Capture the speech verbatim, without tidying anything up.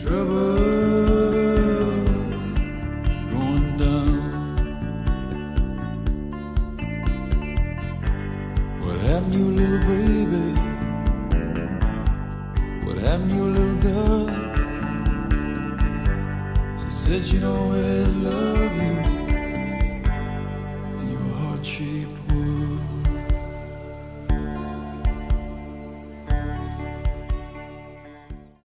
trouble going down. What happened to you, little baby? What happened to your little girl? She said she'd always love you in your heart-shaped